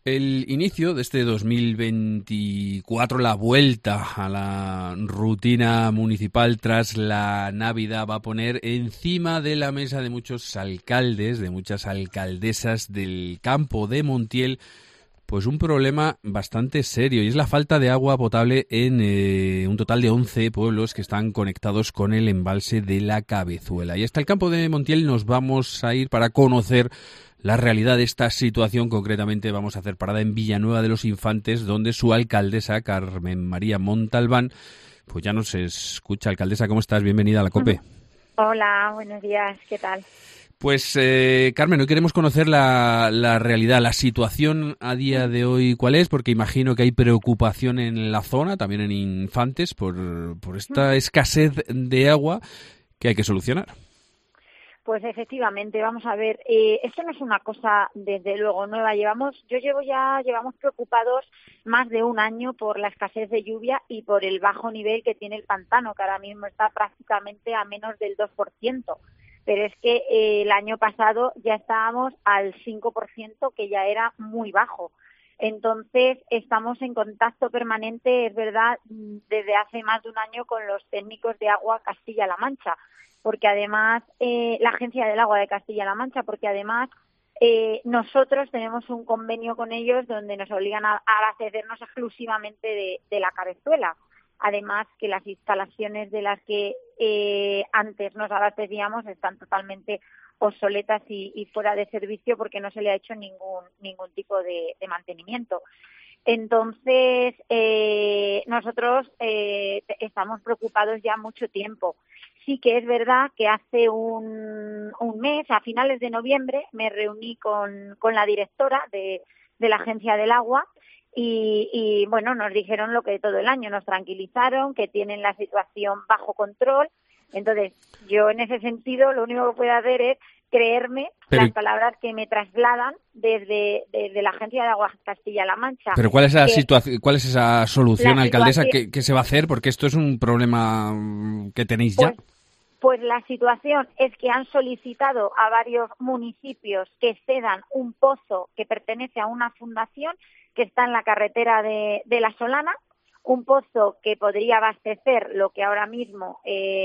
El inicio de este 2024, la vuelta a la rutina municipal tras la Navidad, va a poner encima de la mesa de muchos alcaldes, de muchas alcaldesas del campo de Montiel, pues un problema bastante serio, y es la falta de agua potable en un total de 11 pueblos que están conectados con el embalse de la Cabezuela. Y hasta el campo de Montiel nos vamos a ir para conocer la realidad de esta situación. Concretamente vamos a hacer parada en Villanueva de los Infantes, donde su alcaldesa, Carmen María Montalbán, pues ya nos escucha. Alcaldesa, ¿cómo estás? Bienvenida a la COPE. Hola, buenos días, ¿qué tal? Pues, Carmen, hoy queremos conocer la realidad, la situación a día de hoy, ¿cuál es? Porque imagino que hay preocupación en la zona, también en Infantes, por esta escasez de agua que hay que solucionar. Pues efectivamente, vamos a ver, esto no es una cosa desde luego nueva. Llevamos preocupados más de un año por la escasez de lluvia y por el bajo nivel que tiene el pantano, que ahora mismo está prácticamente a menos del 2%. Pero es que el año pasado ya estábamos al 5%, que ya era muy bajo. Entonces, estamos en contacto permanente, es verdad, desde hace más de un año con los técnicos de agua Castilla-La Mancha, porque además, la Agencia del Agua de Castilla-La Mancha, porque además nosotros tenemos un convenio con ellos donde nos obligan a abastecernos exclusivamente de la Cabezuela. Además, que las instalaciones de las que antes nos abastecíamos están totalmente obsoletas y fuera de servicio porque no se le ha hecho ningún tipo de mantenimiento. Entonces, nosotros estamos preocupados ya mucho tiempo. Sí que es verdad que hace un mes, a finales de noviembre, me reuní con la directora de la Agencia del Agua y bueno, nos dijeron lo que todo el año, nos tranquilizaron, que tienen la situación bajo control. Entonces, yo en ese sentido lo único que puedo hacer es creerme las palabras que me trasladan desde la Agencia de Aguas Castilla-La Mancha. Pero ¿cuál es la situación, cuál es esa solución, alcaldesa? ¿Qué se va a hacer? Porque esto es un problema que tenéis ya. Pues la situación es que han solicitado a varios municipios que cedan un pozo que pertenece a una fundación que está en la carretera de La Solana, un pozo que podría abastecer lo que ahora mismo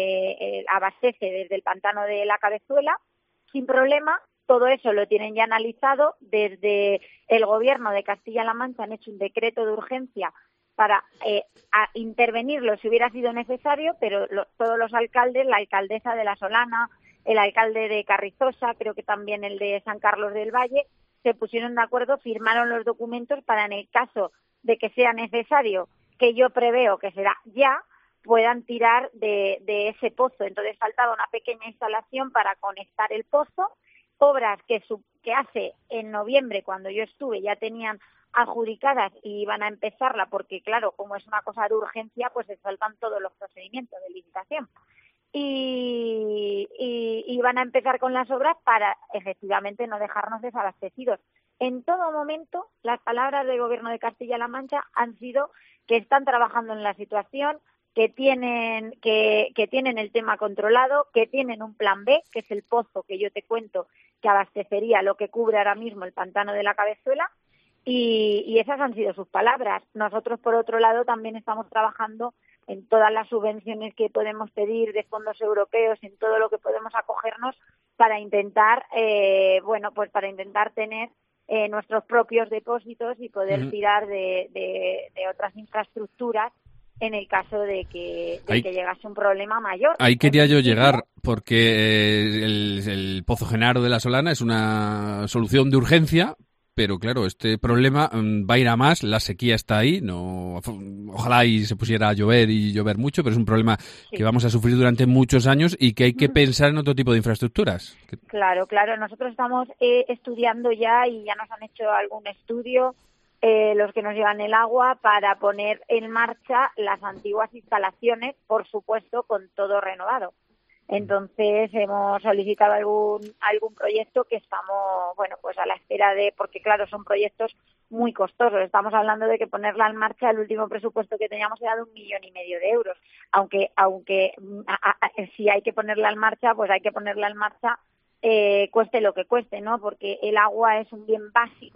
abastece desde el pantano de la Cabezuela, sin problema. Todo eso lo tienen ya analizado. Desde el Gobierno de Castilla-La Mancha han hecho un decreto de urgencia para intervenirlo si hubiera sido necesario, pero todos los alcaldes, la alcaldesa de La Solana, el alcalde de Carrizosa, creo que también el de San Carlos del Valle, se pusieron de acuerdo, firmaron los documentos para, en el caso de que sea necesario, que yo preveo que será ya, puedan tirar de ese pozo. Entonces faltaba una pequeña instalación para conectar el pozo, obras que hace en noviembre, cuando yo estuve, ya tenían adjudicadas y iban a empezarla, porque claro, como es una cosa de urgencia, pues se saltan todos los procedimientos de licitación. Y van a empezar con las obras para efectivamente no dejarnos desabastecidos. En todo momento, las palabras del Gobierno de Castilla-La Mancha han sido que están trabajando en la situación, que tienen el tema controlado, que tienen un plan B, que es el pozo que yo te cuento, que abastecería lo que cubre ahora mismo el pantano de la Cabezuela, y esas han sido sus palabras. Nosotros, por otro lado, también estamos trabajando en todas las subvenciones que podemos pedir de fondos europeos, en todo lo que podemos acogernos para intentar, para intentar tener nuestros propios depósitos y poder tirar de otras infraestructuras en el caso de que llegase un problema mayor. Ahí quería yo llegar, porque el Pozo Genaro de La Solana es una solución de urgencia, pero claro, este problema va a ir a más, la sequía está ahí, ojalá y se pusiera a llover y llover mucho, pero es un problema que vamos a sufrir durante muchos años y que hay que pensar en otro tipo de infraestructuras. Claro, nosotros estamos estudiando ya y ya nos han hecho algún estudio los que nos llevan el agua para poner en marcha las antiguas instalaciones, por supuesto, con todo renovado. Entonces hemos solicitado algún proyecto que estamos, pues a la espera de, porque claro, son proyectos muy costosos. Estamos hablando de que ponerla en marcha, el último presupuesto que teníamos era de 1,5 millones de euros. Aunque si hay que ponerla en marcha, pues hay que ponerla en marcha cueste lo que cueste, ¿no? Porque el agua es un bien básico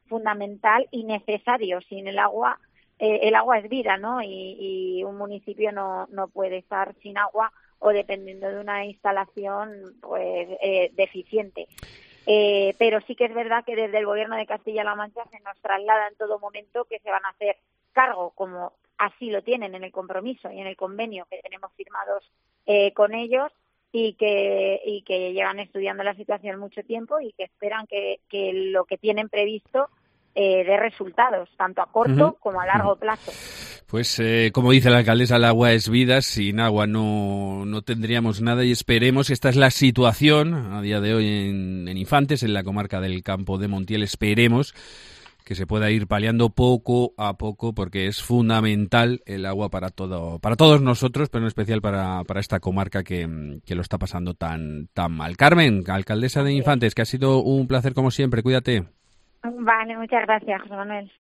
fundamental y necesario. Sin el agua es vida, ¿no? Y un municipio no puede estar sin agua o dependiendo de una instalación pues deficiente. Pero sí que es verdad que desde el Gobierno de Castilla-La Mancha se nos traslada en todo momento que se van a hacer cargo, como así lo tienen en el compromiso y en el convenio que tenemos firmados con ellos, y que llevan estudiando la situación mucho tiempo y que esperan que lo que tienen previsto dé resultados, tanto a corto como a largo plazo. Pues como dice la alcaldesa, el agua es vida, sin agua no tendríamos nada y esperemos, esta es la situación a día de hoy en Infantes, en la comarca del Campo de Montiel, esperemos que se pueda ir paliando poco a poco porque es fundamental el agua para todos nosotros, pero en especial para esta comarca que lo está pasando tan mal. Carmen, alcaldesa de Infantes, que ha sido un placer como siempre, cuídate. Vale, muchas gracias, José Manuel.